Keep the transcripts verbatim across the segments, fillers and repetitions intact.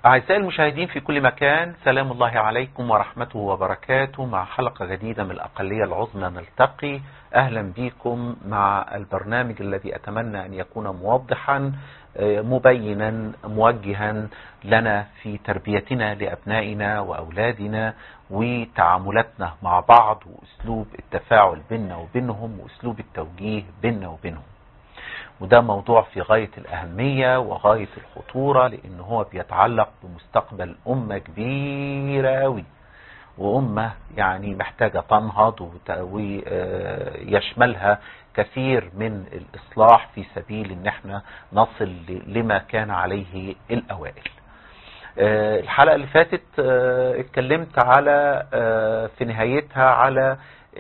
أعزائي المشاهدين في كل مكان، سلام الله عليكم ورحمته وبركاته. مع حلقة جديدة من الأقلية العظمى نلتقي. أهلا بكم مع البرنامج الذي أتمنى أن يكون موضحا مبينا موجها لنا في تربيتنا لأبنائنا وأولادنا وتعاملاتنا مع بعض، وأسلوب التفاعل بيننا وبينهم، وأسلوب التوجيه بيننا وبينهم. وده موضوع في غاية الأهمية وغاية الخطورة، لأنه هو بيتعلق بمستقبل أمة كبيرة أوي، وأمة يعني محتاجة تنهض ويشملها كثير من الإصلاح في سبيل إن احنا نصل لما كان عليه الأوائل. الحلقة اللي فاتت اتكلمت على في نهايتها على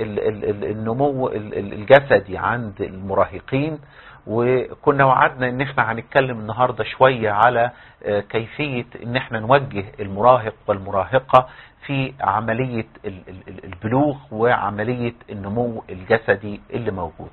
النمو الجسدي عند المراهقين، وكنا وعدنا ان احنا هنتكلم النهاردة شوية على كيفية ان احنا نوجه المراهق والمراهقة في عملية البلوغ وعملية النمو الجسدي اللي موجود.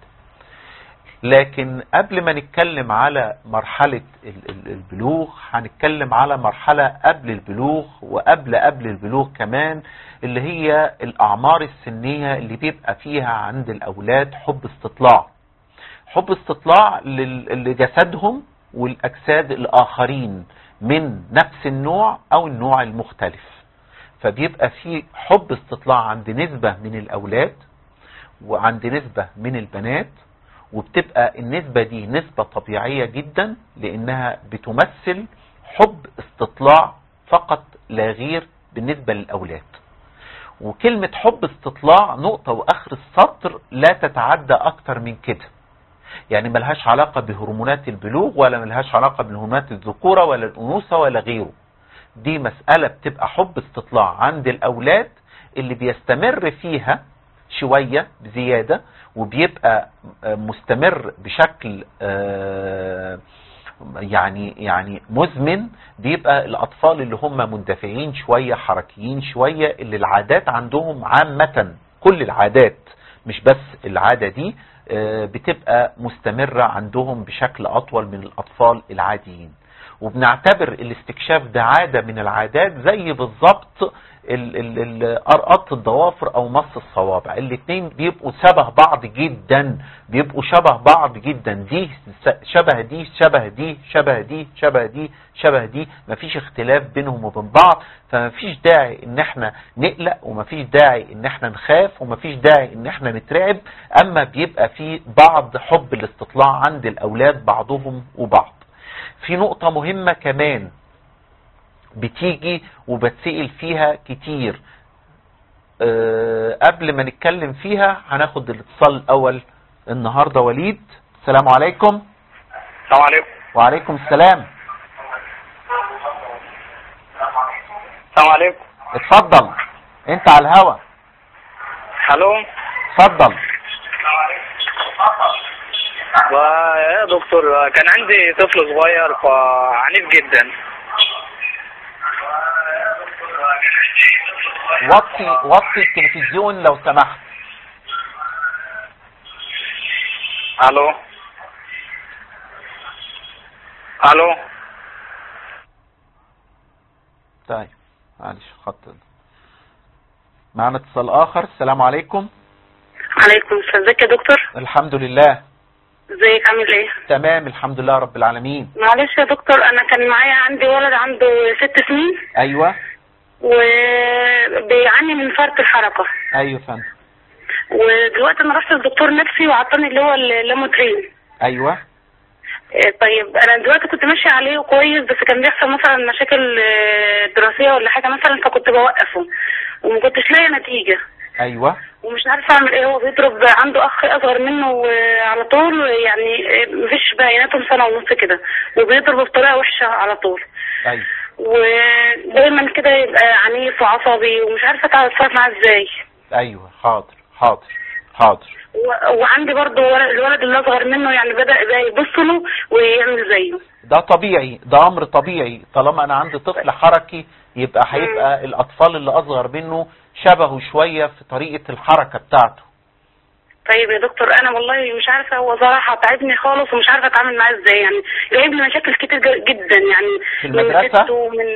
لكن قبل ما نتكلم على مرحلة البلوغ هنتكلم على مرحلة قبل البلوغ وقبل قبل البلوغ كمان، اللي هي الأعمار السنية اللي بيبقى فيها عند الأولاد حب استطلاع حب استطلاع لجسدهم والأجساد الآخرين من نفس النوع أو النوع المختلف. فبيبقى في حب استطلاع عند نسبة من الأولاد وعند نسبة من البنات، وبتبقى النسبة دي نسبة طبيعية جدا، لأنها بتمثل حب استطلاع فقط لا غير بالنسبة للأولاد. وكلمة حب استطلاع نقطة وآخر السطر، لا تتعدى أكتر من كده. يعني ملهاش علاقة بهرمونات البلوغ، ولا ملهاش علاقة بهرمونات الذكورة ولا الأنوثة ولا غيره. دي مسألة بتبقى حب استطلاع عند الأولاد اللي بيستمر فيها شوية بزيادة، وبيبقى مستمر بشكل يعني يعني مزمن. بيبقى الأطفال اللي هم مندفعين شوية، حركيين شوية، اللي العادات عندهم عامة، كل العادات مش بس العادة دي، بتبقى مستمرة عندهم بشكل أطول من الأطفال العاديين. وبنعتبر الاستكشاف ده عادة من العادات، زي بالظبط أرقط الضوافر أو مص الصوابع. الاتنين بيبقوا شبه بعض جدا، بيبقوا شبه بعض جدا. دي شبه دي شبه دي شبه دي شبه دي شبه دي، مفيش اختلاف بينهم وبين بعض. فمفيش داعي ان احنا نقلق، ومفيش داعي ان احنا نخاف، ومفيش داعي ان احنا نترعب. اما بيبقى في بعض حب الاستطلاع عند الاولاد بعضهم وبعض. في نقطة مهمة كمان بتيجي وبتسئل فيها كتير، أه قبل ما نتكلم فيها هناخد الاتصال الاول النهاردة. وليد، السلام عليكم. السلام عليكم. وعليكم السلام. السلام عليكم. اتفضل، انت على الهوا. الو. اتفضل. يا دكتور، كان عندي طفل صغير فعنيف جدا. وطي وطي التلفزيون لو سمحت. الو الو. طيب معلش، خط معنا اتصال اخر. السلام عليكم. عليكم السلام. ازيك يا دكتور؟ الحمد لله. ازيك، عامل ايه؟ تمام الحمد لله رب العالمين. معلش يا دكتور، انا كان معايا عندي ولد عنده ست سنين. ايوه. وبيعاني من فرط الحركه. ايوه فندم. ودلوقتي انا رحت للدكتور نفسي وعطاني اللي هو اللاموترين. ايوه. طيب انا دلوقتي كنت ماشيه عليه كويس، بس كان بيحصل مثلا مشاكل دراسيه ولا حاجه مثلا، فكنت بوقفه وما كنتش لاقيه نتيجه. ايوه. ومش عارفه اعمل ايه. هو بيضرب، عنده اخ اصغر منه على طول، يعني مفيش بيناتهم سنه ونص كده، وبيضرب بطريقه وحشه على طول. ايوه. ودايما كده يبقى عنيف وعصبي، ومش عارفه اتصرف معاه ازاي. ايوه حاضر حاضر حاضر. وعندي برضه الولد اللي اصغر منه، يعني بدأ يبص له ويعمل زيه. ده طبيعي، ده امر طبيعي. طالما انا عندي طفل حركي يبقى هيبقى الاطفال اللي اصغر منه شبهه شوية في طريقة الحركة بتاعته. طيب يا دكتور، انا والله مش عارفه، هو صراحه تعبني خالص ومش عارفه اتعامل معاه ازاي. يعني جايب لي مشاكل كتير جدا، يعني في المدرسه من ومن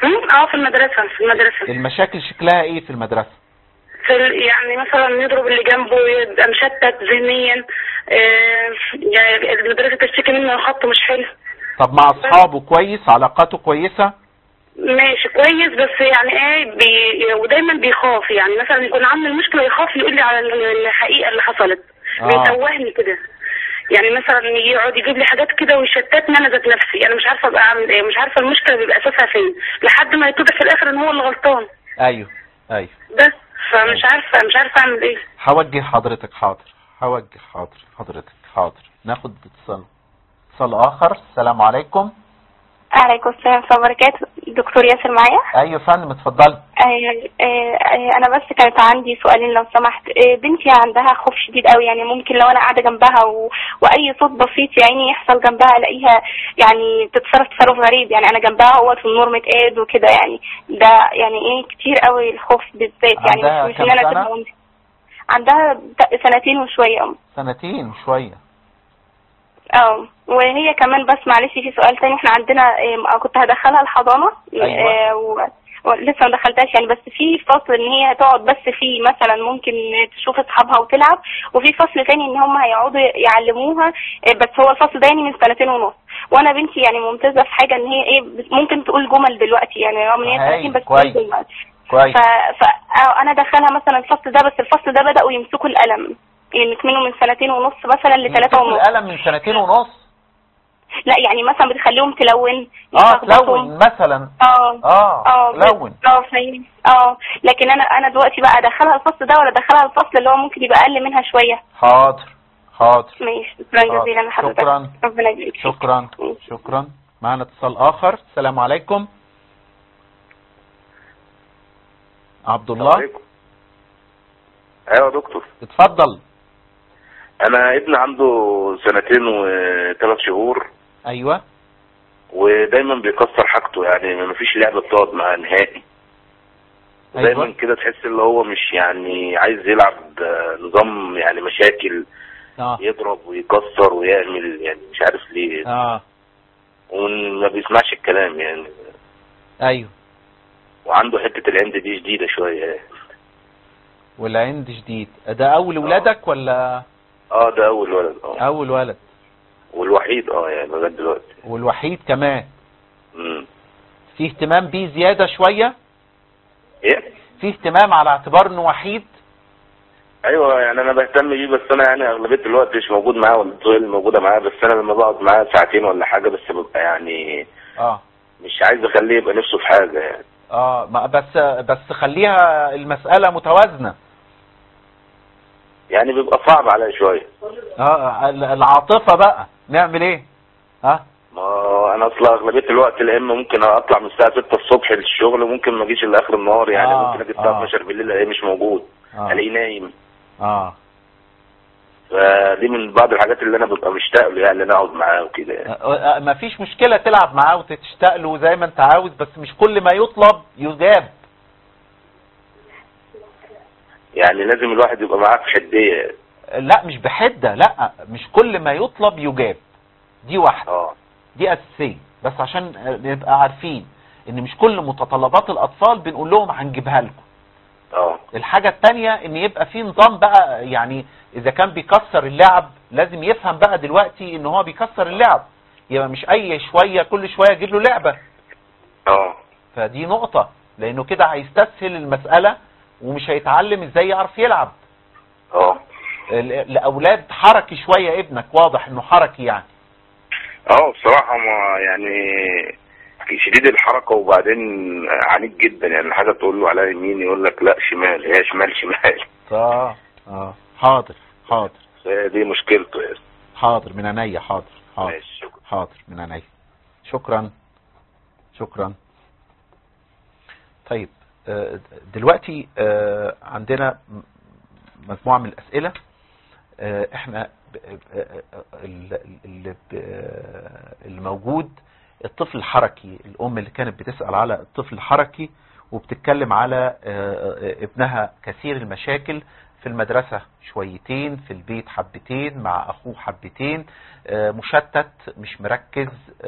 اه في المدرسة في المدرسة. المشاكل شكلها ايه في المدرسة؟ في ال- يعني مثلا يضرب اللي جنبه، يبقى مشتت ذهنيا. آه يعني المدرسة تشتكي منه خطه مش حلو. طب مع اصحابه كويس؟ علاقاته كويسة؟ ماشي كويس، بس يعني ايه بي ودايما بيخاف، يعني مثلا يكون عامل مشكلة يخاف يقول لي على الحقيقة اللي حصلت. آه. بيتوهني كده، يعني مثلا يقعد يجيب لي حاجات كده ويشتتني انا ذات نفسي، انا مش عارفه ابقى اعمل ايه، مش عارفه المشكله بيبقى اساسها فين، لحد ما يتضح في الاخر ان هو اللي غلطان. ايوه ايوه. بس فمش عارفه مش عارفه اعمل ايه. هوجه حضرتك. حاضر هوجه حاضر حضرتك. حاضر. ناخد اتصال اتصال اخر. السلام عليكم. عليكم السلام ورحمة الله وبركاته. دكتور ياسر معايا؟ ايوه يا فندم اتفضلي. انا بس كانت عندي سؤالين لو سمحت. بنتي عندها خوف شديد قوي، يعني ممكن لو انا قاعده جنبها و... واي صوت بسيط يعني يحصل جنبها الاقيها يعني تتصرف تصرف غريب، يعني انا جنبها هو في النور متقاد وكده، يعني ده يعني ايه كتير قوي الخوف بالذات، يعني مش, مش ان انا تبقى عندها سنتين وشويه. سنتين وشويه. اه وهي كمان بس معلش في سؤال تاني، احنا عندنا اه كنت هدخلها الحضانه. أيوة. اه و... ولسه ما دخلتهاش يعني، بس في فصل ان هي تقعد بس فيه مثلا ممكن تشوف اصحابها وتلعب، وفي فصل تاني ان هم هيقعدوا يعلموها، بس هو الفصل ده يعني من سنتين ونص، وانا بنتي يعني ممتازه في حاجه ان هي ايه ممكن تقول جمل دلوقتي، يعني رغم ان هي سنتين بس كويس كويس. ف... فانا ادخلها مثلا الفصل ده، بس الفصل ده بداوا يمسكوا القلم، يعني منه من سنتين ونص مثلا لثلاثة ونص. القلم من سنتين ونص؟ لا يعني مثلا بتخليهم تلون. اه تلون مثلا. اه اه اه تلون. اه فاهم. اه لكن انا انا دلوقتي بقى ادخلها الفصل ده ولا ادخلها الفصل اللي هو ممكن يبقى اقل منها شويه؟ حاضر حاضر. ماشي شكرا جزيلا لحضرتك. شكرا ربنا يبارك. شكرا شكرا. معنا اتصال اخر. السلام عليكم. عبد الله. عليكم. ايوه يا دكتور. اتفضل. انا ابني عنده سنتين وثلاث شهور. ايوه. ودايما بيكسر حاجته، يعني ما فيش لعبه بتقعد معاه نهائي. أيوة. دايما كده تحس ان هو مش يعني عايز يلعب نظام يعني مشاكل. اه يضرب ويكسر ويعمل، يعني مش عارف ليه. اه وما بيسمعش الكلام يعني. ايوه. وعنده حته العند دي شديده شويه يعني. والعند شديد ده اول ولادك ولا؟ اه ده اول ولد. اه اول ولد والوحيد اه يعني لغايه دلوقتي. والوحيد كمان. امم في اهتمام بيه زياده شويه؟ ايه؟ في اهتمام على اعتبار انه وحيد؟ ايوه يعني انا بهتم بيه، بس انا يعني اغلبيه الوقت مش موجود معاه، والدكتور اللي موجوده معاه، بس انا لما بقعد معاه ساعتين ولا حاجه بس ببقى يعني اه مش عايز اخليه يبقى نفسه في حاجه يعني. اه ما بس بس خليها المساله متوازنه. يعني بيبقى صعب عليا شويه. اه العاطفه بقى نعمل ايه؟ ها؟ ما انا اصلا اغلبيه الوقت يا اما ممكن اطلع من الساعه ستة الصبح للشغل، وممكن ما اجيش الا اخر النهار، يعني آه ممكن اجي الساعه آه. اتناشر بالليل الاقيه مش موجود. آه. الاقيه نايم. اه فدي من بعض الحاجات اللي انا ببقى مشتاق له، يعني ان انا اقعد معاه وكده يعني. آه ما فيش مشكله تلعب معاه وتشتاق له زي ما انت عاوز، بس مش كل ما يطلب يجاب. يعني لازم الواحد يبقى معاه في حديه. لا مش بحده، لا مش كل ما يطلب يجاب. دي واحده. اه دي اساسيه، بس عشان نبقى عارفين ان مش كل متطلبات الاطفال بنقول لهم هنجيبها لكم. اه الحاجه الثانيه ان يبقى في نظام بقى، يعني اذا كان بيكسر اللعب لازم يفهم بقى دلوقتي ان هو بيكسر اللعب، يبقى مش اي شويه كل شويه اجيب له لعبه. اه فدي نقطه، لانه كده هيستسهل المساله ومش هيتعلم ازاي يعرف يلعب. اه الاولاد حركي شويه، ابنك واضح انه حركي يعني. اه بصراحة ما يعني شديد الحركة، وبعدين عنيد جدا، يعني حاجة تقول له على يمين يقول لك لا شمال، هي شمال شمال. اه اه حاضر حاضر. دي مشكلته يعني. حاضر من عينيا. حاضر حاضر ماشي. حاضر من عينيا. شكرا شكرا. طيب دلوقتي عندنا مجموعة من الأسئلة. احنا الموجود الطفل الحركي، الأم اللي كانت بتسأل على الطفل الحركي وبتتكلم على ابنها كثير المشاكل، في المدرسة شويتين، في البيت حبتين، مع اخوه حبتين، مشتت مش مركز،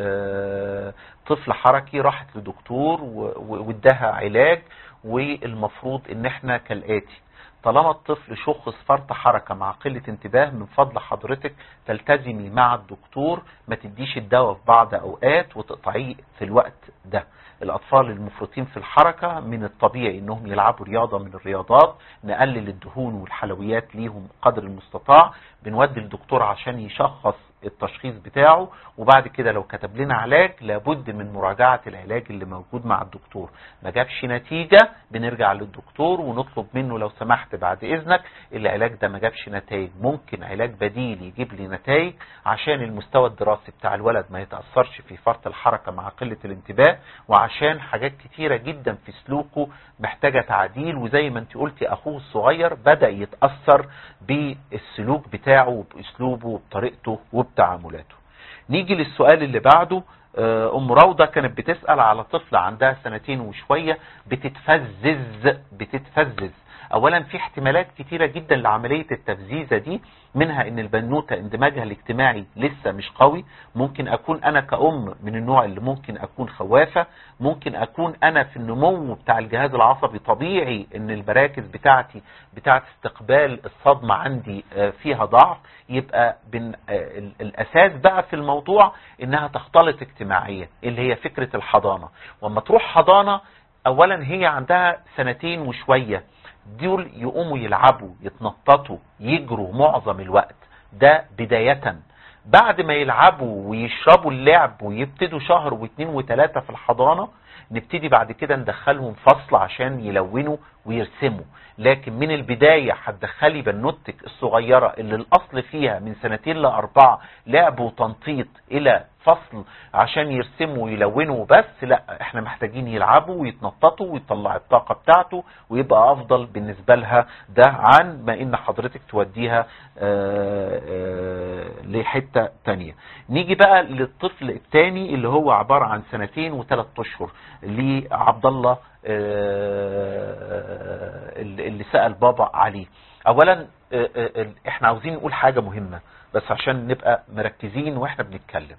طفل حركي، راحت لدكتور واداها علاج. والمفروض ان احنا كالآتي: طالما الطفل شخص فرط حركة مع قلة انتباه، من فضل حضرتك تلتزمي مع الدكتور، ما تديش الدواء في بعض اوقات وتقطعيه في الوقت ده. الاطفال المفرطين في الحركة من الطبيعي انهم يلعبوا رياضة من الرياضات، نقلل الدهون والحلويات ليهم قدر المستطاع، بنودي الدكتور عشان يشخص التشخيص بتاعه، وبعد كده لو كتب لنا علاج لابد من مراجعة العلاج اللي موجود مع الدكتور. ما جابش نتيجة بنرجع للدكتور ونطلب منه لو سمحت بعد اذنك العلاج ده ما جابش نتائج، ممكن علاج بديل يجيب لي نتائج عشان المستوى الدراسي بتاع الولد ما يتأثرش في فرط الحركة مع قلة الانتباه، وعشان حاجات كتيرة جدا في سلوكه محتاجة تعديل. وزي ما انت قلتي اخوه الصغير بدأ يتأثر بالسلوك بتاعه وباسلوبه وبطريقته وبتعاملاته. نيجي للسؤال اللي بعده. ام روضة كانت بتسأل على طفلة عندها سنتين وشوية بتتفزز بتتفزز اولا في احتمالات كتيرة جدا لعملية التفزيزة دي، منها ان البنوتة اندماجها الاجتماعي لسه مش قوي، ممكن اكون انا كأم من النوع اللي ممكن اكون خوافة، ممكن اكون انا في النمو بتاع الجهاز العصبي طبيعي ان المراكز بتاعتي بتاعت استقبال الصدمة عندي فيها ضعف. يبقى الاساس بقى في الموضوع انها تختلط اجتماعيا اللي هي فكرة الحضانة. وما تروح حضانة اولا هي عندها سنتين وشوية، دول يقوموا يلعبوا يتنططوا يجروا معظم الوقت ده بداية. بعد ما يلعبوا ويشربوا اللعب ويبتدوا شهر واثنين وثلاثة في الحضانة، نبتدي بعد كده ندخلهم فصل عشان يلونوا ويرسموا. لكن من البداية هتدخلي بنوتك الصغيرة اللي الاصل فيها من سنتين لاربعة لعب وتنطيط الى فصل عشان يرسموا ويلونوا بس، لا، احنا محتاجين يلعبوا ويتنططوا ويطلع الطاقة بتاعته ويبقى افضل بالنسبة لها ده عن ما ان حضرتك توديها آآ آآ لحتة تانية. نيجي بقى للطفل التاني اللي هو عبارة عن سنتين وثلاث اشهر لعبد الله اللي سأل بابا عليه. اولا احنا عاوزين نقول حاجة مهمة بس عشان نبقى مركزين واحنا بنتكلم.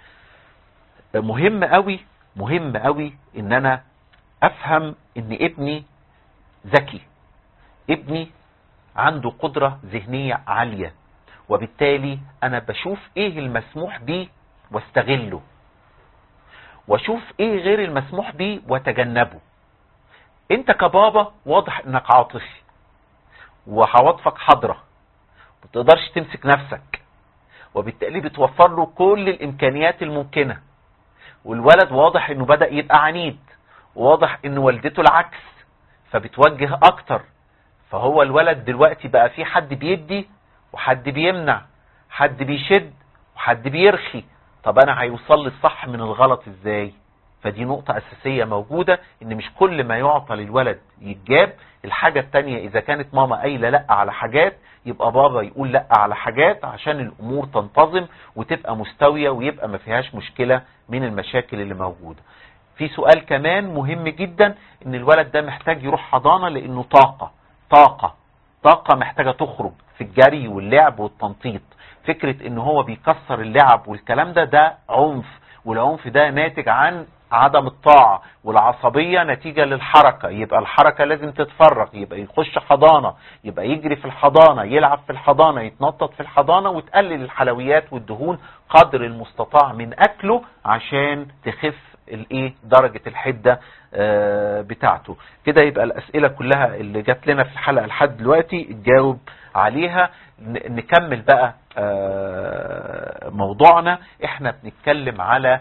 مهم قوي مهم قوي ان انا افهم ان ابني ذكي، ابني عنده قدرة ذهنية عالية، وبالتالي انا بشوف ايه المسموح بيه واستغله، واشوف ايه غير المسموح بيه وتجنبه. انت كبابا واضح انك عاطفي وعواطفك حاضرة، ما تقدرش تمسك نفسك، وبالتالي بتوفر له كل الامكانيات الممكنة. والولد واضح انه بدأ يبقى عنيد، وواضح ان والدته العكس فبتوجه اكتر. فهو الولد دلوقتي بقى في حد بيدي وحد بيمنع، حد بيشد وحد بيرخي. طب انا هيوصل لي الصح من الغلط ازاي؟ فدي نقطة اساسية موجودة، ان مش كل ما يعطى للولد يتجاب. الحاجة التانية اذا كانت ماما قايلة لا على حاجات يبقى بابا يقول لا على حاجات عشان الامور تنتظم وتبقى مستوية ويبقى ما فيهاش مشكلة من المشاكل اللي موجودة. في سؤال كمان مهم جدا، ان الولد ده محتاج يروح حضانة لانه طاقة طاقة طاقة محتاجة تخرج في الجري واللعب والتنطيط. فكرة ان هو بيكسر اللعب والكلام ده ده عنف، والعنف ده ناتج عن عدم الطاعة، والعصبية نتيجة للحركة. يبقى الحركة لازم تتفرغ، يبقى يخش حضانة، يبقى يجري في الحضانة، يلعب في الحضانة، يتنطط في الحضانة، وتقلل الحلويات والدهون قدر المستطاع من اكله عشان تخف الايه درجة الحدة آه بتاعته. كده يبقى الاسئلة كلها اللي جات لنا في الحلقة لحد دلوقتي تجاوب عليها. نكمل بقى آه موضوعنا. احنا بنتكلم على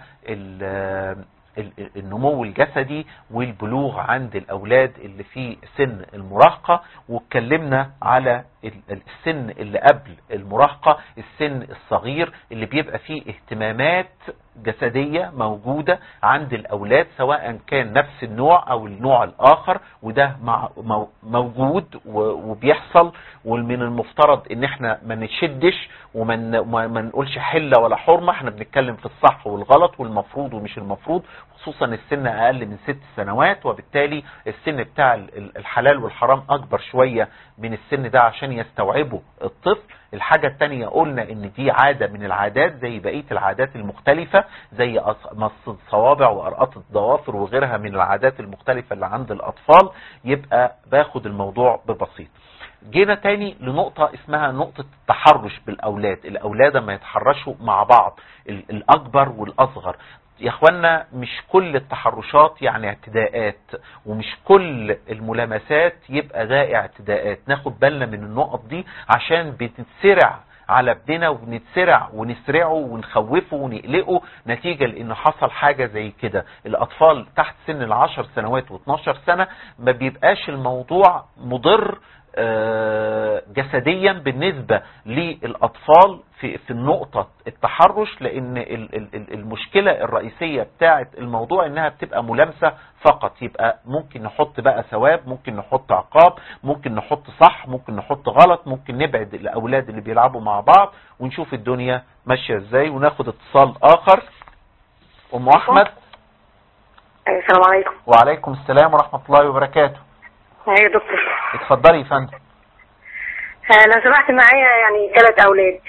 النمو الجسدي والبلوغ عند الاولاد اللي في سن المراهقة، واتكلمنا على السن اللي قبل المراهقة السن الصغير اللي بيبقى فيه اهتمامات جسدية موجودة عند الأولاد، سواء كان نفس النوع أو النوع الآخر، وده موجود وبيحصل. ومن المفترض ان احنا ما نشدش وما نقولش حلة ولا حرمة، احنا بنتكلم في الصح والغلط والمفروض ومش المفروض، خصوصا السن أقل من ست سنوات، وبالتالي السن بتاع الحلال والحرام أكبر شوية من السن ده عشان يستوعبه الطفل. الحاجة التانية قلنا ان دي عادة من العادات زي بقية العادات المختلفة، زي مص الصوابع وأرقاط الضوافر وغيرها من العادات المختلفة اللي عند الأطفال، يبقى باخد الموضوع ببسيط. جينا تاني لنقطة اسمها نقطة التحرش بالأولاد. الأولاد ما يتحرشوا مع بعض، الأكبر والأصغر. يا اخوانا مش كل التحرشات يعني اعتداءات، ومش كل الملامسات يبقى ده اعتداءات. ناخد بالنا من النقط دي عشان بتتسرع على ابننا، وبنتسرع ونسرعه ونخوفه ونقلقه نتيجة لانه حصل حاجة زي كده. الاطفال تحت سن العشر سنوات واتناشر سنة ما بيبقاش الموضوع مضر جسديا بالنسبة للأطفال في في النقطة التحرش، لأن المشكلة الرئيسية بتاعت الموضوع إنها بتبقى ملامسة فقط. يبقى ممكن نحط بقى ثواب، ممكن نحط عقاب، ممكن نحط صح، ممكن نحط غلط، ممكن نبعد الأولاد اللي بيلعبوا مع بعض، ونشوف الدنيا ماشية إزاي. وناخد اتصال آخر. أم أحمد. السلام عليكم. وعليكم السلام ورحمة الله وبركاته. ايوه يا دكتور. اتفضلي يا فندم. انا سمعت معايا يعني ثلاث اولاد،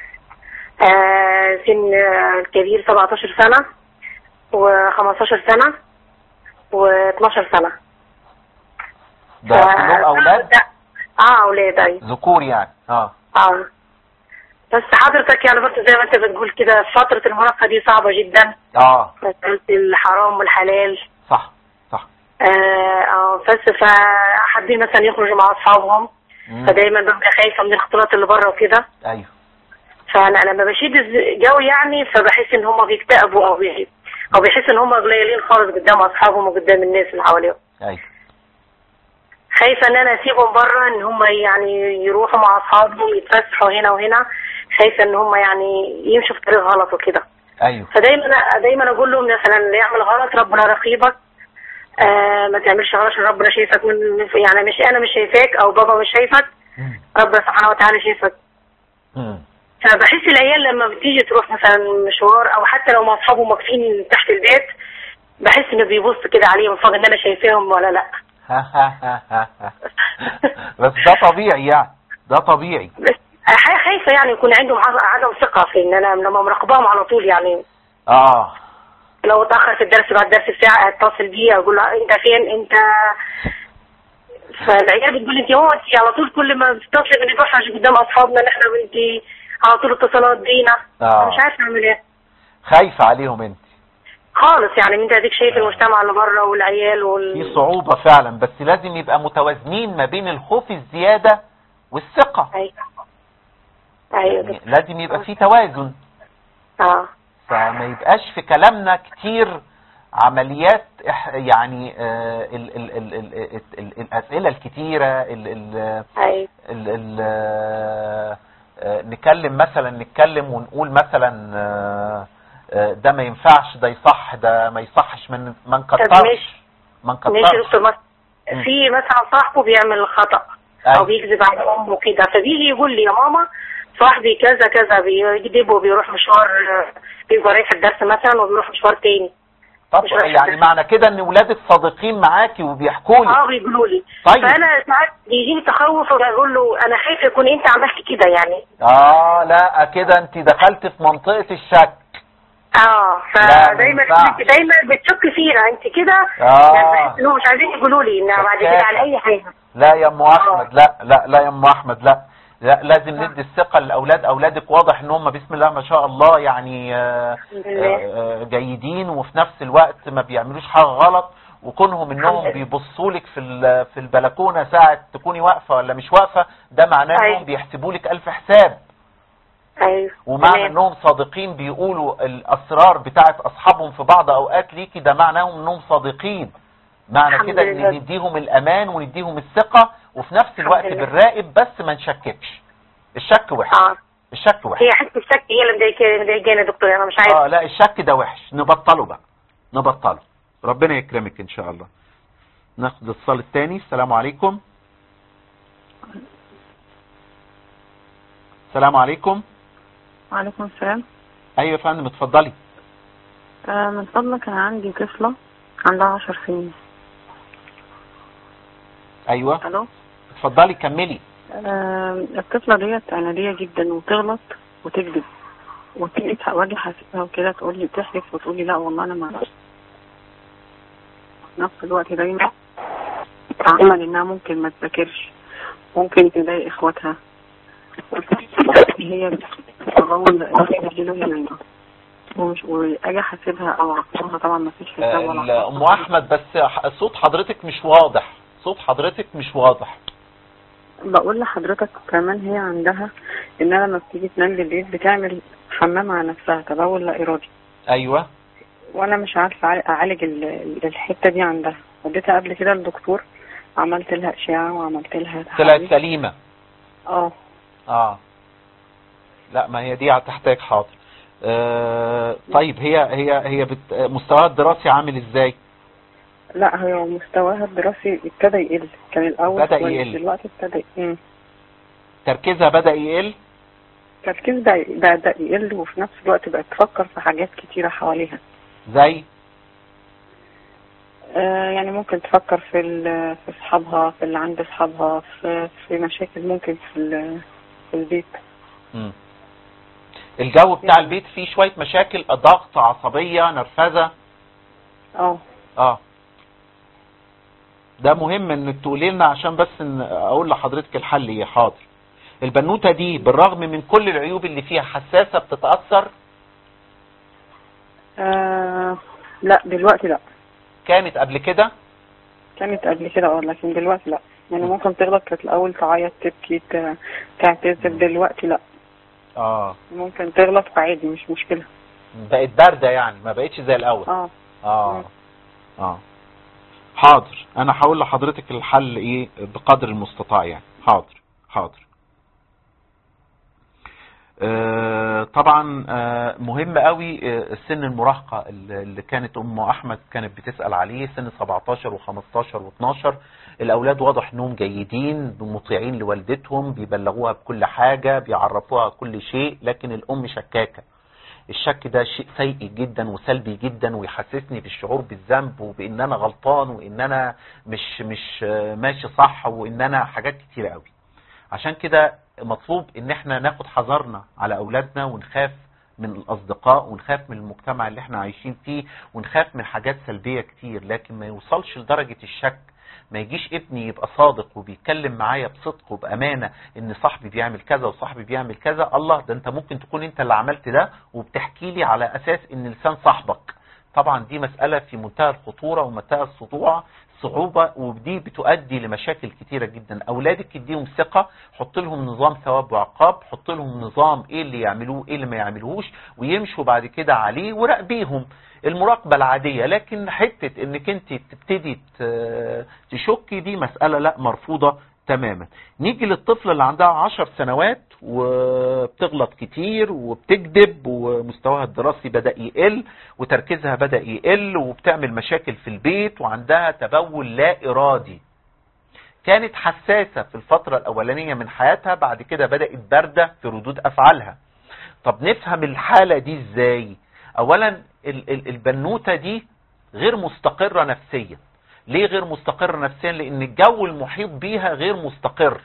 آه سن الكبير سبعتاشر سنة وخمستاشر سنة واتناشر سنة. ده كلهم اولاد؟ اه اولاد. ايوه ذكور يعني. اه اه بس حضرتك يعني برضه زي ما انت بتقول كده فترة المراهقة دي صعبة جدا. اه مسألة الحرام والحلال. صح صح. اه بس فحابين مثلا يخرجوا مع اصحابهم، فدايما ببقى خايفه من الاختلاط اللي بره وكده. ايوه. فانا لما بشيد الجو يعني فبحس ان هم بيكتئبوا او بيحس او بيحس ان هم قليلين خالص قدام اصحابهم وقدام الناس اللي حواليهم. ايوه. خايفه ان انا اسيبهم بره، ان هم يعني يروحوا مع اصحابهم يتفسحوا هنا وهنا، خايفه ان هم يعني يمشوا في طريق غلط وكده. ايوه. فدايما دايما اقول لهم مثلا اللي يعمل غلط ربنا رقيبك، آه ما تعملش غلط عشان ربنا شايفك، من يعني مش انا مش شايفاك او بابا مش شايفك، ربنا سبحانه وتعالى شايفك. امم فبحس العيال لما بتيجي تروح مثلا مشوار او حتى لو مع اصحابهم واقفين تحت البيت، بحس انه بيبص كده عليهم فاضل ان انا شايفاهم ولا لا. بس ده طبيعي يعني، ده طبيعي. بس خايفه يعني يكون عندهم عدم ثقه في ان انا لما مراقباهم على طول يعني. اه لو اتاخر في الدرس بعد درس ساعه اتصل بيه اقول له انت فين انت. فالعيال بتقول انت هو انت على طول كل ما بتتصل بنروح قدام اصحابنا ان احنا وانت على طول اتصالات بينا. آه. مش عارفه اعمل ايه. خايفه عليهم انت خالص يعني. انت اديك شايف المجتمع اللي بره والعيال وال... في صعوبه فعلا، بس لازم يبقى متوازنين ما بين الخوف الزياده والثقه. ايوه ايوه يعني لازم يبقى في توازن. اه فما يبقاش في كلامنا كتير عمليات يعني آه ال ال ال ال ال ال الأسئلة الكتيرة ال ال أيوة. ال ال آه نتكلم مثلا نتكلم ونقول مثلا آه ده ما ينفعش، ده يصح، ده ما يصحش، من ما نكترش ما نكترش. ماشي يا دكتور. في مثلا صاحبه بيعمل خطأ أيوة. او بيكذب على امه كده، فبيجي يقول لي يا ماما صاحبي كذا كذا بيكذب وبيروح مشوار، بيبقى رايح الدرس مثلا وبيروح مشوار تاني. طب يعني معنى كده ان ولادك صادقين معاكي وبيحكوا لي؟ اه بيقولوا لي. طيب. فانا ساعات بيجيني تخوف واقول له انا خايف يكون انت عملت كده يعني. اه لا كده انت دخلت في منطقة الشك. اه فدايما دايما بتشك فينا انت كده. اه يعني بحس انهم مش عايزين يقولوا لي ان بعد كده على اي حاجه. لا يا ام احمد، لا لا لا يا ام احمد، لا لا لازم ندي الثقة للأولاد. أولادك واضح ان هم بسم الله ما شاء الله يعني آآ آآ جيدين، وفي نفس الوقت ما بيعملوش حاجة غلط، وكونهم انهم بيبصوا لك في في البلكونة ساعة تكوني واقفة ولا مش واقفة، ده معناه انهم أيوة. بيحسبوا لك ألف حساب. ايوه. ومعنى انهم صادقين بيقولوا الأسرار بتاعت أصحابهم في بعض أوقات ليكي، ده معناهم انهم صادقين. معنى كده ان نديهم الأمان ونديهم الثقة وفي نفس الوقت لله. بنراقب بس ما نشككش. الشك وحش. اه الشك وحش. هي حته الشك هي اللي مضايقاني مضايقاني يا دكتور، انا مش عارف. اه لا الشك ده وحش، نبطله بقى، نبطله. ربنا يكرمك ان شاء الله. ناخد الاتصال الثاني. السلام عليكم. السلام عليكم. وعليكم السلام. ايوه يا فندم اتفضلي. آه من فضلك انا عندي طفلة عندها عشر سنين. ايوه الو اتفضلي كملي. آه الطفلة ديت عنادية جدا وتغلط وتكذب وتيجي واجي حاسبها وكده تقول لي بتحلف وتقول لي لا والله انا ما اعرفش. في نفس الوقت دايما تعمل انها ممكن ما تذاكرش، ممكن تضايق اخواتها. هي بتغول منها ومش واجي احاسبها او اعاقبها طبعا ما فيش حساب ولا ام احمد بس صوت حضرتك مش واضح، صوت حضرتك مش واضح. بقول لحضرتك كمان هي عندها انها لما بتيجي تنام بالليل بتعمل حمام على نفسها تبول لا ارادي. ايوه وانا مش عارفه اعالج الحته دي عندها. وديتها قبل كده للدكتور، عملت لها اشعه وعملت لها طلعت سليمه. اه اه لا ما هي دي هتحتاج. حاضر. آه طيب هي هي هي بت... مستواها الدراسي عامل ازاي؟ لا هي مستواها الدراسي ابتدى يقل، كان الاول بدأ يقل دلوقتي ابتدى يقل. تركيزها بدأ يقل. تركيز بدأ يقل وفي نفس الوقت بقت تفكر في حاجات كتيرة حواليها. زي آه يعني ممكن تفكر في في اصحابها، في اللي عند اصحابها، في في مشاكل ممكن في في البيت. امم الجو بتاع البيت فيه شوية مشاكل، ضغط، عصبية، نرفزة. اه اه ده مهم انك تقولي لنا عشان بس ان اقول لحضرتك الحل ايه. حاضر. البنوتة دي بالرغم من كل العيوب اللي فيها حساسة بتتأثر؟ آه لا دلوقتي لا. كانت قبل كده؟ كانت قبل كده اه لكن دلوقتي لا. يعني ممكن تغلط، كانت الاول تعيط تبكي تعتذر، دلوقتي لا. اه ممكن تغلط عادي مش مشكلة. بقت باردة يعني ما بقتش زي الاول. اه اه اه حاضر. انا هقول لحضرتك الحل ايه بقدر المستطاع يعني. حاضر حاضر. آه طبعا آه مهم قوي آه سن المراهقة اللي كانت ام احمد كانت بتسأل عليه، سن سبعتاشر وخمستاشر واثناشر. الاولاد واضح انهم جيدين، مطيعين لوالدتهم، بيبلغوها بكل حاجة، بيعرفوها كل شيء، لكن الام شكاكة. الشك ده شيء سيء جدا وسلبي جدا ويحسسني بالشعور بالذنب وبان انا غلطان وان انا مش مش ماشي صح وان انا حاجات كتيرة قوي. عشان كده مطلوب ان احنا ناخد حذرنا على اولادنا ونخاف من الاصدقاء ونخاف من المجتمع اللي احنا عايشين فيه ونخاف من حاجات سلبية كتير، لكن ما يوصلش لدرجة الشك. ما يجيش ابني يبقى صادق وبيتكلم معايا بصدق وبأمانة ان صاحبي بيعمل كذا وصاحبي بيعمل كذا. الله، ده انت ممكن تكون انت اللي عملت ده وبتحكي لي على اساس ان لسان صاحبك. طبعا دي مسألة في منتهى الخطورة ومنتهى الصدوع صعوبة، ودي بتؤدي لمشاكل كتيرة جدا. اولادك اديهم ثقة، حط لهم نظام ثواب وعقاب، حط لهم نظام ايه اللي يعملوه ايه اللي ما يعملوهوش ويمشوا بعد كده عليه وراقبيهم المراقبة العادية. لكن حتة انك انت تبتدي تشكي دي مسألة لا مرفوضة تماما. نيجي للطفل اللي عندها عشر سنوات وبتغلط كتير وبتكذب ومستواها الدراسي بدأ يقل وتركيزها بدأ يقل وبتعمل مشاكل في البيت وعندها تبول لا إرادي. كانت حساسة في الفترة الأولانية من حياتها، بعد كده بدأت باردة في ردود أفعالها. طب نفهم الحالة دي ازاي؟ أولا البنوتة دي غير مستقرة نفسيا. ليه غير مستقرة نفسيا؟ لأن الجو المحيط بيها غير مستقر.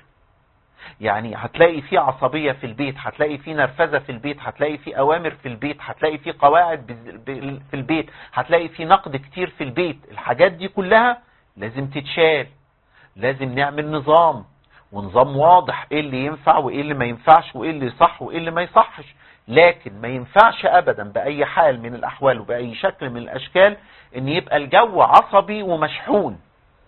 يعني هتلاقي في عصبية في البيت، هتلاقي في نرفزة في البيت، هتلاقي في أوامر في البيت، هتلاقي في قواعد في البيت، هتلاقي في نقد كتير في البيت. الحاجات دي كلها لازم تتشال، لازم نعمل نظام ونظام واضح ايه اللي ينفع وايه اللي ما ينفعش وايه اللي صح وايه اللي ما يصحش. لكن ما ينفعش ابدا بأي حال من الأحوال وبأي شكل من الأشكال ان يبقى الجو عصبي ومشحون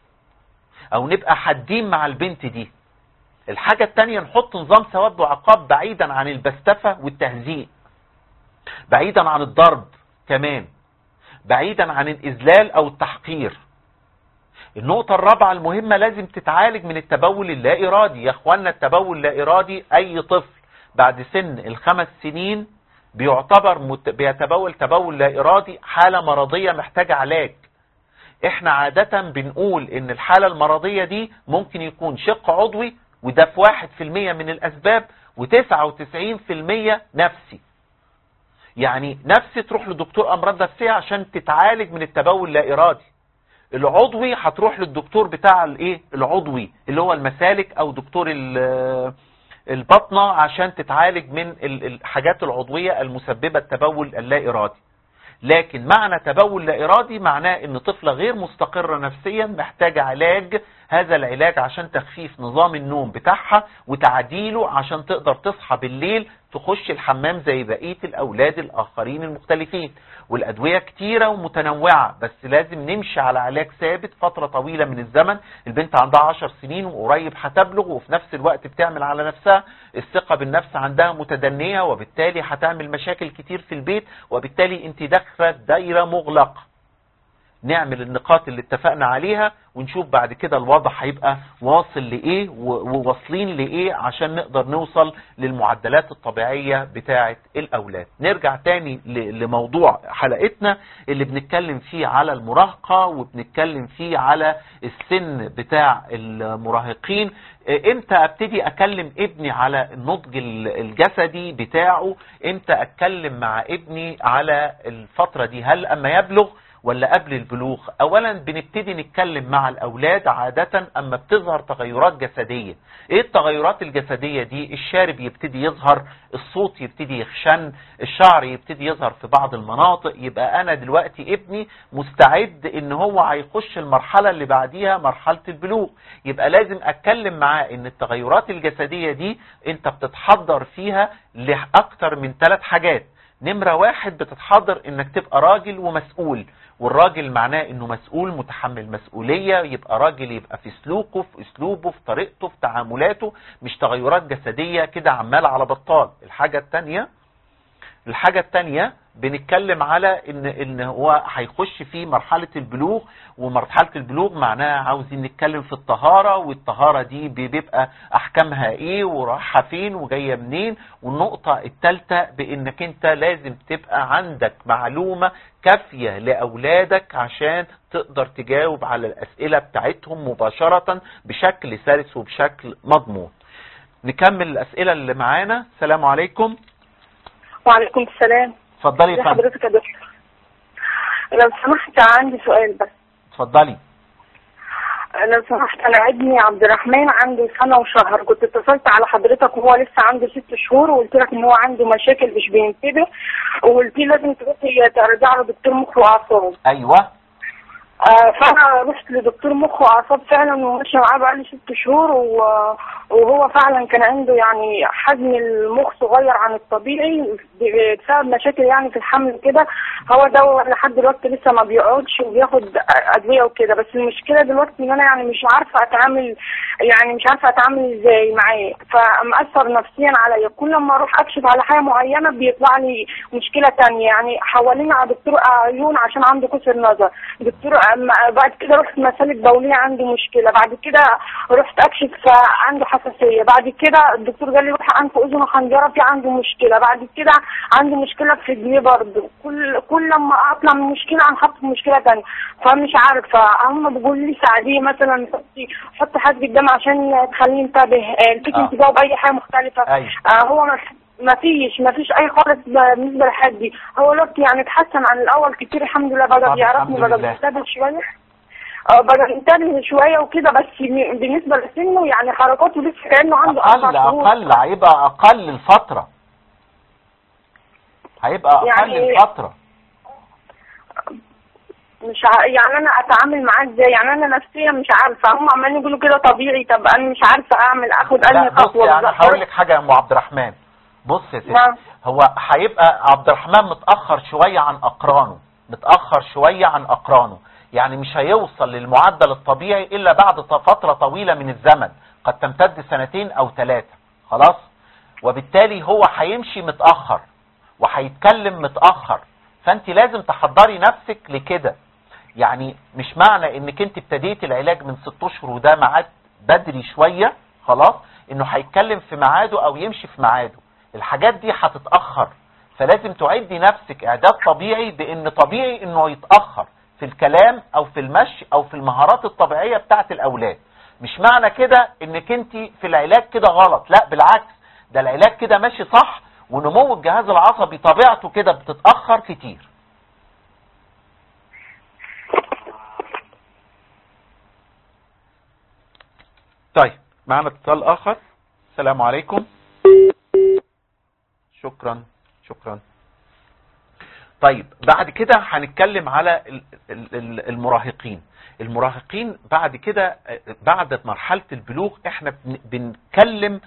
او نبقى حادين مع البنت دي. الحاجة التانية نحط نظام ثواب وعقاب بعيدا عن البستفة والتهزيء، بعيدا عن الضرب كمان، بعيدا عن الإذلال أو التحقير. النقطة الرابعة المهمة، لازم تتعالج من التبول اللا إرادي. يا اخوانا التبول اللا إرادي أي طفل بعد سن الخمس سنين بيعتبر مت... بيتبول تبول لا إرادي حالة مرضية محتاجة علاج. احنا عادة بنقول ان الحالة المرضية دي ممكن يكون شق عضوي، وده في واحد في المية من الأسباب، وتسعة وتسعين في المية نفسي. يعني نفسي تروح لدكتور أمراض نفسية عشان تتعالج من التبول اللا إرادي. العضوي هتروح للدكتور بتاع الايه العضوي اللي هو المسالك او دكتور البطنة عشان تتعالج من الحاجات العضوية المسببة التبول اللا إرادي. لكن معنى تبول لا إرادي معناه ان طفلة غير مستقرة نفسيا محتاجة علاج. هذا العلاج عشان تخفيف نظام النوم بتاعها وتعديله عشان تقدر تصحى بالليل تخش الحمام زي بقية الأولاد الآخرين المختلفين. والأدوية كتيرة ومتنوعة، بس لازم نمشي على علاج ثابت فترة طويلة من الزمن. البنت عندها عشر سنين وقريب هتبلغ، وفي نفس الوقت بتعمل على نفسها، الثقة بالنفس عندها متدنية، وبالتالي هتعمل مشاكل كتير في البيت، وبالتالي انت داخله دايرة مغلقة. نعمل النقاط اللي اتفقنا عليها ونشوف بعد كده الوضع هيبقى واصل لإيه وواصلين لإيه عشان نقدر نوصل للمعدلات الطبيعية بتاعة الأولاد. نرجع تاني لموضوع حلقتنا اللي بنتكلم فيه على المراهقة، وبنتكلم فيه على السن بتاع المراهقين. امتى ابتدي اكلم ابني على النضج الجسدي بتاعه؟ امتى اتكلم مع ابني على الفترة دي؟ هل اما يبلغ ولا قبل البلوغ؟ اولا بنبتدي نتكلم مع الاولاد عادة اما بتظهر تغيرات جسدية. ايه التغيرات الجسدية دي؟ الشارب يبتدي يظهر، الصوت يبتدي يخشن، الشعر يبتدي يظهر في بعض المناطق. يبقى انا دلوقتي ابني مستعد ان هو هيخش المرحلة اللي بعديها مرحلة البلوغ. يبقى لازم اتكلم معاه ان التغيرات الجسدية دي انت بتتحضر فيها لاكتر من ثلاث حاجات. نمرة واحد، بتتحضر انك تبقى راجل ومسؤول، والراجل معناه انه مسؤول متحمل مسؤولية، يبقى راجل يبقى في سلوكه، في اسلوبه، في طريقته، في تعاملاته، مش تغيرات جسدية كده عمال على بطال. الحاجة التانية الحاجة التانية بنتكلم على ان ان هو هيخش في مرحلة البلوغ، ومرحلة البلوغ معناها عاوزين نتكلم في الطهارة، والطهارة دي بيبقى احكامها ايه وراحة فين وجاية منين. والنقطة الثالثة بانك انت لازم تبقى عندك معلومة كافية لاولادك عشان تقدر تجاوب على الاسئلة بتاعتهم مباشرة بشكل سلس وبشكل مضمون. نكمل الاسئلة اللي معانا. السلام عليكم. وعليكم السلام. اتفضلي يا فندم. حضرتك يا دكتور، لو سمحت عندي سؤال بس. اتفضلي. لو سمحت، انا ابني عبد الرحمن عنده سنه وشهر، كنت اتصلت على حضرتك وهو لسه عنده ست شهور، وقلت لك ان هو عنده مشاكل مش بينتبه، وقلت لي لازم تروحي ترجع له دكتور مخ واعصاب. ايوه. آه فانا رحت لدكتور مخ واعصاب فعلا، وماشيه معاه بقالي ست شهور، وهو فعلا كان عنده يعني حجم المخ صغير عن الطبيعي بسبب مشاكل يعني في الحمل كده. هو ده لحد دلوقتي لسه ما بيقعدش وبياخد ادويه وكده، بس المشكله دلوقتي ان انا يعني مش عارفه اتعامل يعني مش عارفه اتعامل ازاي معاه، فمأثر نفسيا عليا. كل ما اروح اكشف على حاجه معينه بيطلع لي مشكله ثانيه. يعني حوالينا على دكتور عيون عشان عنده كسر نظر، دكتور بعد كده رحت مسالك بوليه عنده مشكله، بعد كده رحت اكشف عنده حساسيه، بعد كده الدكتور قال لي روح انف اذن وحنجره في عنده مشكله، بعد كده عنده مشكله في رجليه برضه. كل كل لما اطلع من مشكله انحط في مشكله ثانيه، فمش عارفه. هم بيقولوا لي ساعديه مثلا، حطي حطي حاجه قدامه عشان تخليه ينتبه، الفكره آه. انتباهه باي حاجه مختلفه. أيوة. آه هو ما فيش ما فيش اي خالص بالنسبه لحد دي. هو دلوقتي يعني اتحسن عن الاول كتير الحمد لله، بدا بيعرفني، بدا بينتبه شويه، اه بدا ينتبه شويه وكده، بس بالنسبه لسنه يعني حركاته لسه كانه عنده اقل اقل هيبقى اقل الفتره، هيبقى اقل يعني الفتره. مش ع... يعني انا اتعامل معاه ازاي؟ يعني انا نفسيا مش عارفه، هم عمالين يقولوا كده طبيعي، طب انا مش عارفه اعمل اخد انهي خطوه. يعني هقول لك حاجه يا ام عبد الرحمن، بص يا ستي، هو هيبقى عبد الرحمن متاخر شويه عن اقرانه، متاخر شويه عن اقرانه، يعني مش هيوصل للمعدل الطبيعي الا بعد فتره طويله من الزمن، قد تمتد سنتين او ثلاثه، خلاص؟ وبالتالي هو هيمشي متاخر وهيتكلم متاخر، فانت لازم تحضري نفسك لكده. يعني مش معنى انك انت ابتديت العلاج من ست اشهر وده ميعاد بدري شوية خلاص انه هيتكلم في ميعاده او يمشي في ميعاده. الحاجات دي هتتأخر، فلازم تعدي نفسك اعداد طبيعي بان طبيعي انه يتأخر في الكلام او في المشي او في المهارات الطبيعية بتاعت الاولاد. مش معنى كده انك انت في العلاج كده غلط، لا بالعكس، ده العلاج كده ماشي صح، ونمو الجهاز العصبي طبيعته كده بتتأخر كتير. طيب معنا اتصال اخر. السلام عليكم. شكرا شكرا. طيب بعد كده هنتكلم على المراهقين. المراهقين بعد كده بعد مرحلة البلوغ احنا بنتكلم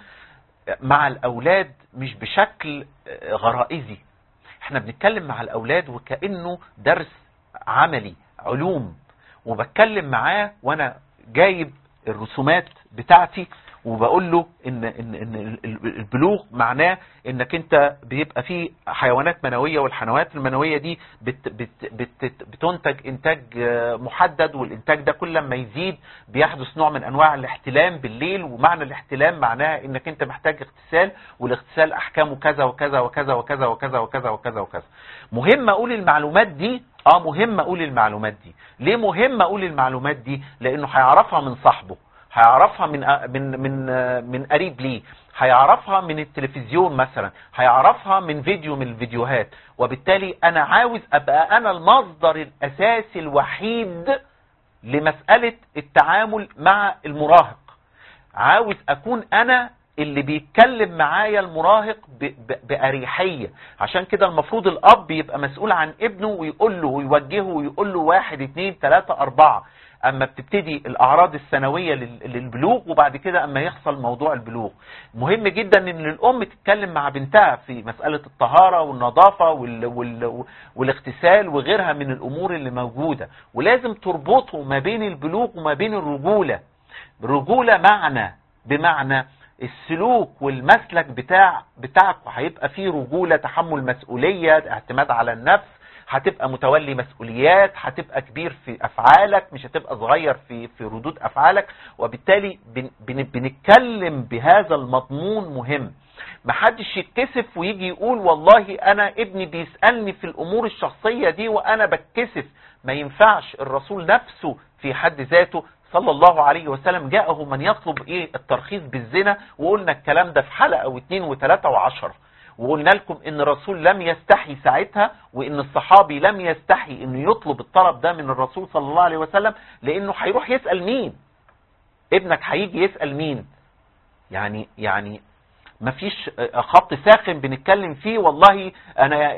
مع الاولاد مش بشكل غرائزي، احنا بنتكلم مع الاولاد وكأنه درس عملي علوم، وبتكلم معاه وانا جايب الرسومات بتاعتي وبقول له ان ان ان البلوغ معناه انك انت بيبقى فيه حيوانات منويه، والحيوانات المنويه دي بت بت بت بتنتج انتاج محدد، والانتاج ده كل ما يزيد بيحدث نوع من انواع الاحتلام بالليل، ومعنى الاحتلام معناه انك انت محتاج اغتسال، والاغتسال احكامه كذا وكذا وكذا وكذا وكذا وكذا وكذا وكذا. مهم اقول المعلومات دي، اه مهم اقول المعلومات دي. ليه مهم اقول المعلومات دي؟ لانه هيعرفها من صاحبه، هيعرفها من من من من قريب ليه، هيعرفها من التلفزيون مثلا، هيعرفها من فيديو من الفيديوهات. وبالتالي انا عاوز ابقى انا المصدر الاساسي الوحيد لمسألة التعامل مع المراهق. عاوز اكون انا اللي بيتكلم معايا المراهق بأريحية. عشان كده المفروض الاب يبقى مسؤول عن ابنه ويقول له ويوجهه ويقول له واحد اتنين تلاتة اربعة اما بتبتدي الاعراض السنوية للبلوغ، وبعد كده اما يحصل موضوع البلوغ. مهم جدا ان الام تتكلم مع بنتها في مسألة الطهارة والنظافة وال وال والاغتسال وغيرها من الامور اللي موجودة، ولازم تربطه ما بين البلوغ وما بين الرجولة. الرجولة معنى بمعنى السلوك والمسلك بتاع بتاعك هيبقى فيه رجولة، تحمل مسؤولية، اعتماد على النفس، هتبقى متولي مسؤوليات، هتبقى كبير في افعالك، مش هتبقى صغير في في ردود افعالك. وبالتالي بن بن بنتكلم بهذا المضمون مهم. محدش يتكسف ويجي يقول والله انا ابني بيسألني في الامور الشخصية دي وانا بتكسف. ما ينفعش. الرسول نفسه في حد ذاته صلى الله عليه وسلم جاءه من يطلب ايه الترخيص بالزنا، وقلنا الكلام ده في حلقة واثنين وثلاثة وعشرة، وقلنا لكم ان الرسول لم يستحي ساعتها، وان الصحابي لم يستحي انه يطلب الطلب ده من الرسول صلى الله عليه وسلم، لانه هيروح يسأل مين؟ ابنك هيجي يسأل مين؟ يعني يعني مفيش خط ساخن بنتكلم فيه. والله انا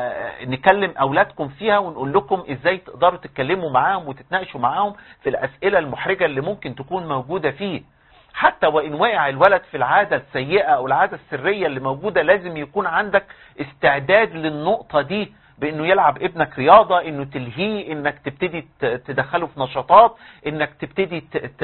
نكلم اولادكم فيها ونقول لكم ازاي تقدروا تتكلموا معاهم وتتناقشوا معاهم في الاسئلة المحرجة اللي ممكن تكون موجودة فيه. حتى وإن وقع الولد في العادة السيئة أو العادة السرية اللي موجودة، لازم يكون عندك استعداد للنقطة دي، بأنه يلعب ابنك رياضة، أنه تلهيه، أنك تبتدي تدخله في نشاطات، أنك تبتدي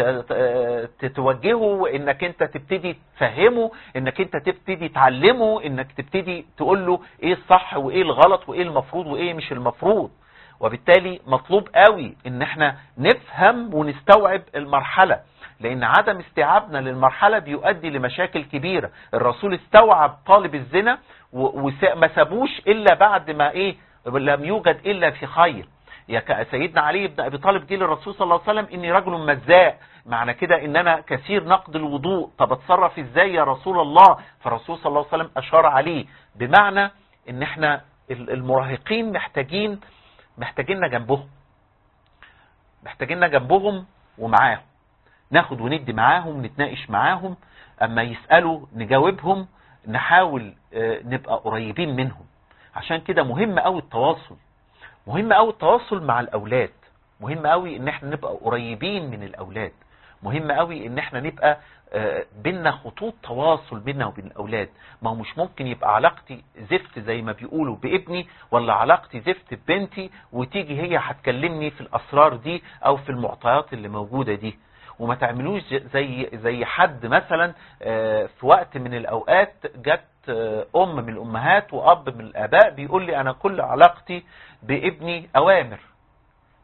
توجهه، أنك أنت تبتدي تفهمه، أنك أنت تبتدي تعلمه، أنك تبتدي تقول له إيه الصح وإيه الغلط وإيه المفروض وإيه مش المفروض. وبالتالي مطلوب قوي أن احنا نفهم ونستوعب المرحلة، لأن عدم استيعابنا للمرحلة بيؤدي لمشاكل كبيرة. الرسول استوعب طالب الزنا وما سابوش إلا بعد ما إيه لم يوجد إلا في خير. يا سيدنا علي بن أبي طالب جه للرسول صلى الله عليه وسلم إني رجل مزاء، معنى كده إن أنا كثير نقد الوضوء، طب اتصرف إزاي يا رسول الله؟ فالرسول صلى الله عليه وسلم أشار عليه، بمعنى إن إحنا المراهقين محتاجين محتاجيننا جنبهم، محتاجيننا جنبهم ومعاهم، ناخد وندي معاهم، نتناقش معاهم، اما يسألوا نجاوبهم، نحاول نبقى قريبين منهم. عشان كده مهم قوي التواصل، مهم قوي التواصل مع الاولاد، مهم قوي ان احنا نبقى قريبين من الاولاد، مهم قوي ان احنا نبقى بينا خطوط تواصل بينا وبين الاولاد. ما هو مش ممكن يبقى علاقتي زفت زي ما بيقولوا بابني، ولا علاقتي زفت ببنتي، وتيجي هي هتكلمني في الاسرار دي او في المعطيات اللي موجودة دي. وما تعملوش زي زي حد مثلا في وقت من الاوقات جت ام من الامهات واب من الاباء بيقول لي انا كل علاقتي بابني اوامر.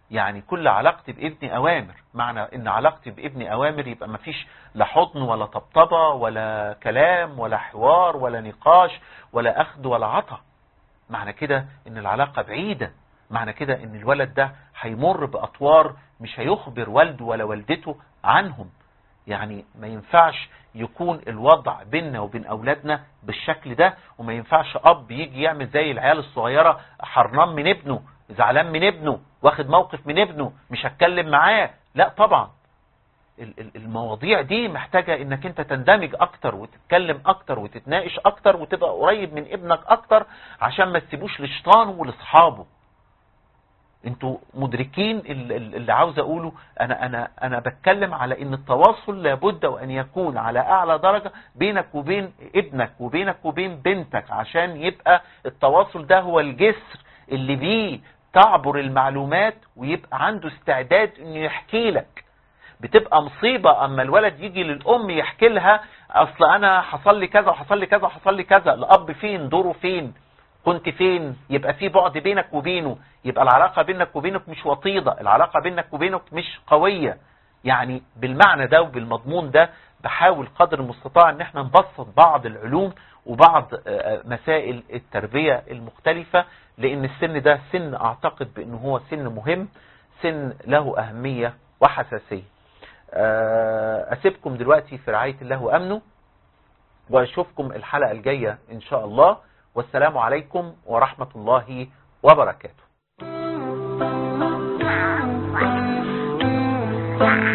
يعني كل علاقتي بابني اوامر، معنى ان علاقتي بابني اوامر يبقى مفيش لا حضن ولا طبطبة ولا كلام ولا حوار ولا نقاش ولا اخذ ولا عطا. معنى كده ان العلاقة بعيدة، معنى كده ان الولد ده هيمر باطوار مش هيخبر والده ولا والدته عنهم. يعني ما ينفعش يكون الوضع بيننا وبين اولادنا بالشكل ده، وما ينفعش اب يجي يعمل زي العيال الصغيرة، حرمان من ابنه، زعلان من ابنه، واخد موقف من ابنه، مش هتكلم معاه. لا طبعا، المواضيع دي محتاجة انك انت تندمج اكتر وتتكلم اكتر وتتناقش اكتر وتبقى قريب من ابنك اكتر، عشان ما تسيبوش لشيطانه ولاصحابه. انتوا مدركين اللي عاوز اقوله؟ انا انا انا بتكلم على ان التواصل لابد وان يكون على اعلى درجة بينك وبين ابنك وبينك وبين بنتك، عشان يبقى التواصل ده هو الجسر اللي بيه تعبر المعلومات ويبقى عنده استعداد انه يحكي لك. بتبقى مصيبة اما الولد يجي للام يحكي لها اصل انا حصل لي كذا وحصل لي كذا وحصل لي كذا. الاب فين؟ دوره فين؟ كنت فين؟ يبقى في بعد بينك وبينه، يبقى العلاقة بينك وبينك مش وطيدة، العلاقة بينك وبينك مش قوية. يعني بالمعنى ده وبالمضمون ده بحاول قدر المستطاع ان احنا نبسط بعض العلوم وبعض مسائل التربية المختلفة، لان السن ده سن اعتقد بانه هو سن مهم، سن له اهمية وحساسية. اسيبكم دلوقتي في رعاية الله وامنه، واشوفكم الحلقة الجاية ان شاء الله، والسلام عليكم ورحمة الله وبركاته.